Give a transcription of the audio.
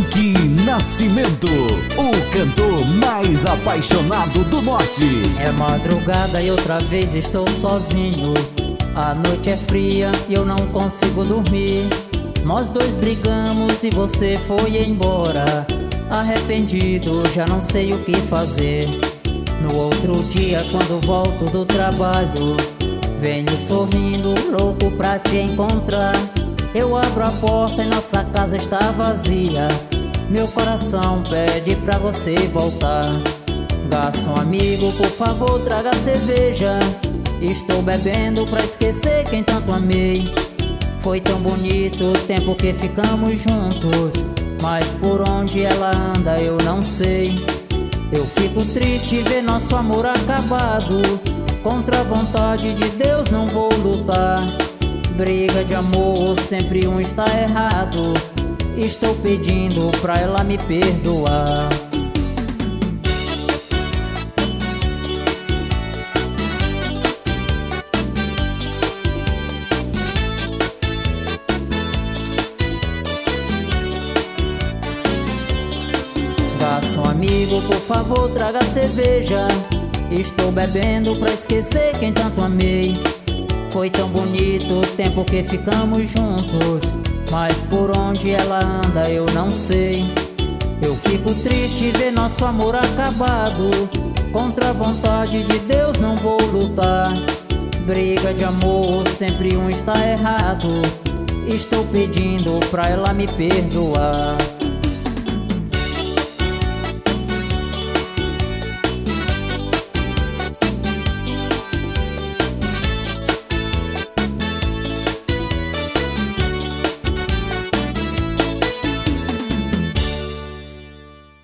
Henrique Nascimento, o cantor mais apaixonado do norte. É madrugada e outra vez estou sozinho. A noite é fria e eu não consigo dormir. Nós dois brigamos e você foi embora. Arrependido, já não sei o que fazer. No outro dia, quando volto do trabalho, venho sorrindo, louco pra te encontrar. Eu abro a porta e nossa casa está vazia. Meu coração pede pra você voltar. Garçom amigo, por favor, traga cerveja. Estou bebendo pra esquecer quem tanto amei. Foi tão bonito o tempo que ficamos juntos, mas por onde ela anda eu não sei. Eu fico triste ver nosso amor acabado. Contra a vontade de Deus não vou lutar. Briga de amor, sempre um está errado. Estou pedindo pra ela me perdoar. Garçom amigo, por favor, traga cerveja. Estou bebendo pra esquecer quem tanto amei. Foi tão bonito o tempo que ficamos juntos, mas por onde ela anda eu não sei. Eu fico triste ver nosso amor acabado. Contra a vontade de Deus não vou lutar. Briga de amor, sempre um está errado. Estou pedindo pra ela me perdoar.